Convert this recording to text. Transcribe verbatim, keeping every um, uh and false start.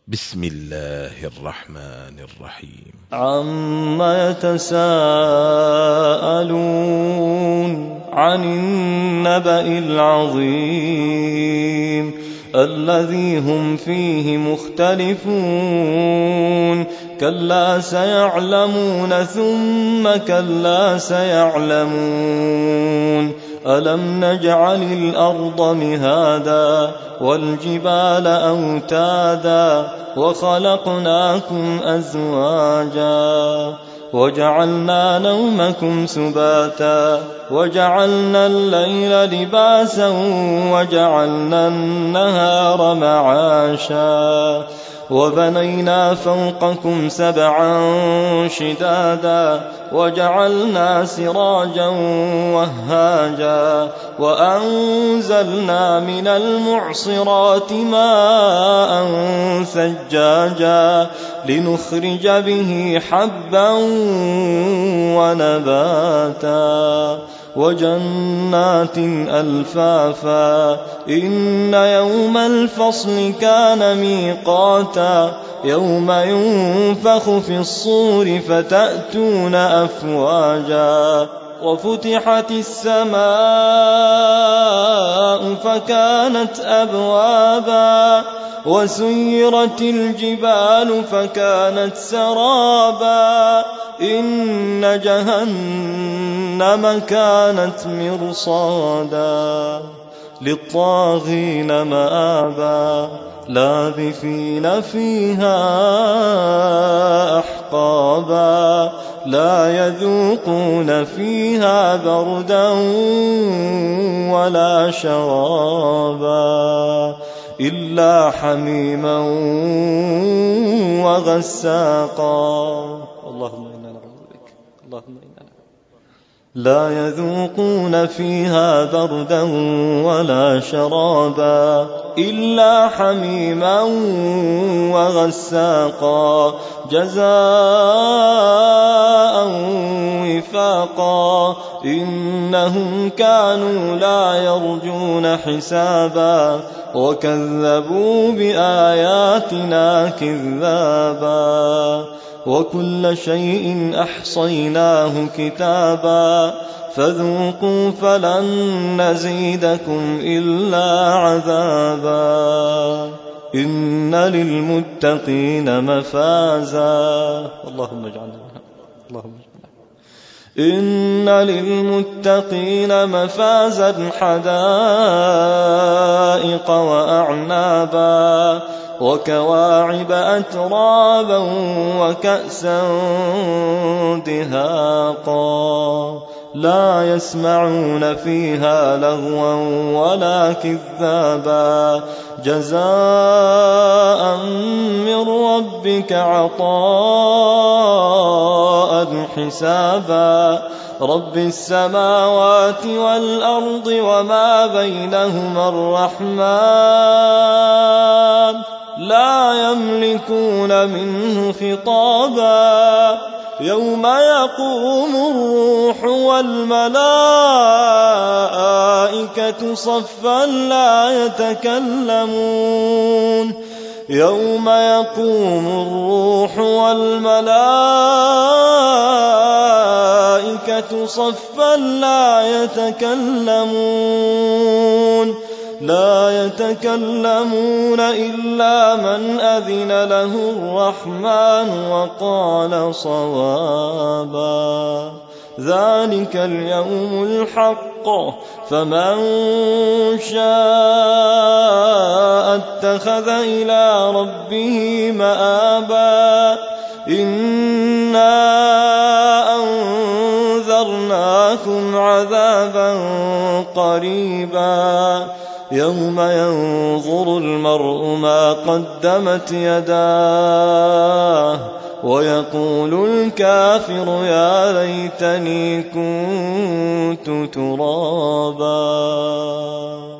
بسم الله الرحمن الرحيم. عما يتساءلون عن النبأ العظيم الذي هم فيه مختلفون كلا سيعلمون ثم كلا سيعلمون ألم نجعل الأرض مهادا والجبال أوتادا وخلقناكم أزواجا وجعلنا نومكم سباتا وجعلنا الليل لباسا وجعلنا النهار معاشا وبنينا فوقكم سبعا شدادا وجعلنا سراجا وهاجا وأنزلنا من المعصرات ماء ثجاجا لنخرج به حبا ونباتا وجنات ألفافا إن يوم الفصل كان ميقاتا يوم ينفخ في الصور فتأتون أفواجا وفتحت السماء فكانت أبوابا وسيرت الجبال فكانت سرابا إن جهنم كانت مرصادا للطاغين مآبا لابثين فيها أحقابا لا يذوقون فيها بردا ولا شرابا إلا حميما وغساقا اللهم إنا نعوذ بك اللهم إنا لا يذوقون فيها بردا ولا شرابا إلا حميما وغساقا جزاء وفاقا إنهم كانوا لا يرجون حسابا وكذبوا بآياتنا كذابا وكل شيء أحصيناه كتابا فذوقوا فلن نزيدكم إلا عذابا إن للمتقين مفازا اللهم اجعلنا اللهم اجعلنا إن للمتقين مفازا حدائق وأعنابا وكواعب أترابا وكأسا دهاقا لا يسمعون فيها لغوا ولا كذابا جزاء من ربك عطاء حسابا رب السماوات والأرض وما بينهما الرحمن لا يملكون منه خطابا يوم يقوم الروح والملائكة صفا لا يتكلمون يوم يقوم الروح والملائكة صفا لا يتكلمون لا يتكلمون إلا من أذن له الرحمن وقال صوابا ذلك اليوم الحق فمن شاء اتخذ إلى ربه مآبا إنا أنذرناكم عذابا قريبا يوم ينظر المرء ما قدمت يداه ويقول الكافر يا ليتني كنت ترابا.